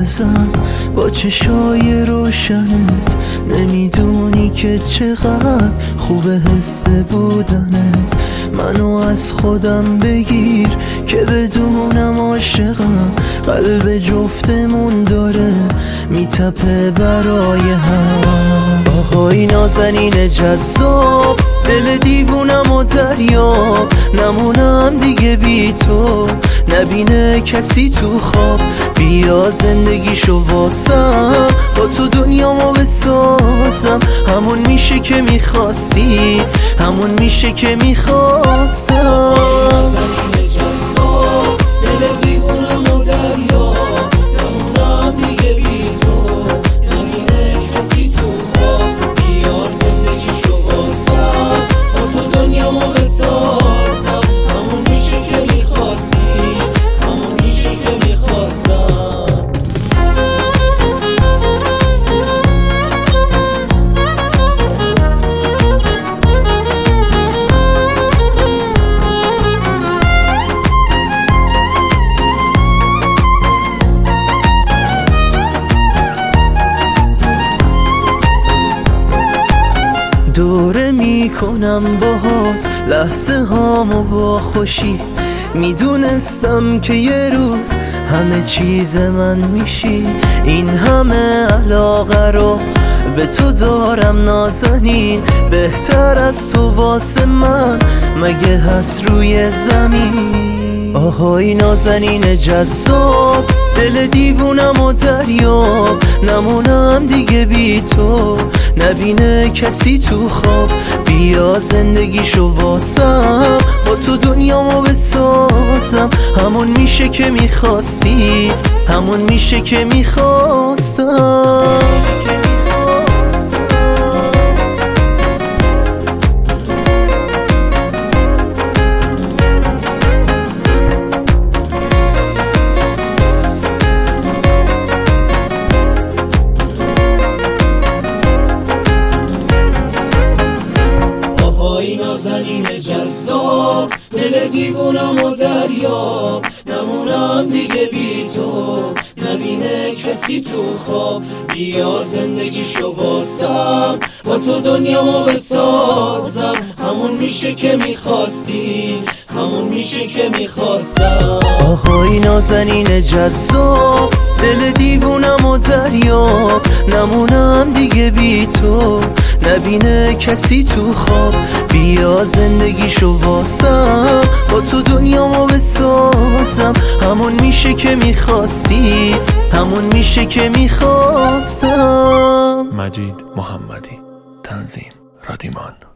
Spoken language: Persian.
بزن با چشای روشنت، نمیدونی که چقدر خوبه حس بودنت. منو از خودم بگیر که بدونم عاشقم، قلب جفتمون داره میتپه برای هم. آهای نازنین جذاب، دل دیوونم و دریاب، نمونم دیگه بی تو، نبینه کسی تو خواب. بیا زندگیشو واسم، با تو دنیامو بسازم. همون میشه که میخواستی، همون میشه که میخواستم. نازنین جذاب، دل دیوونم و دریاب، نمونم دیگه بی تو، نبینه کسی تو خواب. بیا زندگیشو واسم، با تو دنیامو بسازم. همون میشه که میخواستی، همون میشه که میخواستم. دوره میکنم باهات لحظه هامو با خوشی، میدونستم که یه روز همه چیز من میشی. این همه علاقه رو به تو دارم نازنین، بهتر از تو واسه من مگه هست روی زمین. آهای نازنین جذاب، دل دیوونم و دریاب، نمونم دیگه بی تو، نبینه کسی تو خواب. بیا زندگیشو واسم، با تو دنیامو بسازم. همون میشه که میخواستی، همون میشه که میخواستم. نازنین جذاب، دل دیوونم و دریاب، نمونم دیگه بی تو، نبینه کسی تو خواب. بیا زندگیشو واسم، با تو دنیامو بسازم. همون میشه که میخواستی، همون میشه که میخواستم. آهای نازنین جذاب، دل دیوونم و دریاب، نمونم دیگه بی تو، نبینه کسی تو خواب. بیا زندگیشو واسم، با تو دنیامو بسازم. همون میشه که میخواستی، همون میشه که میخواستم. مجید محمدی، تنظیم رادیمان.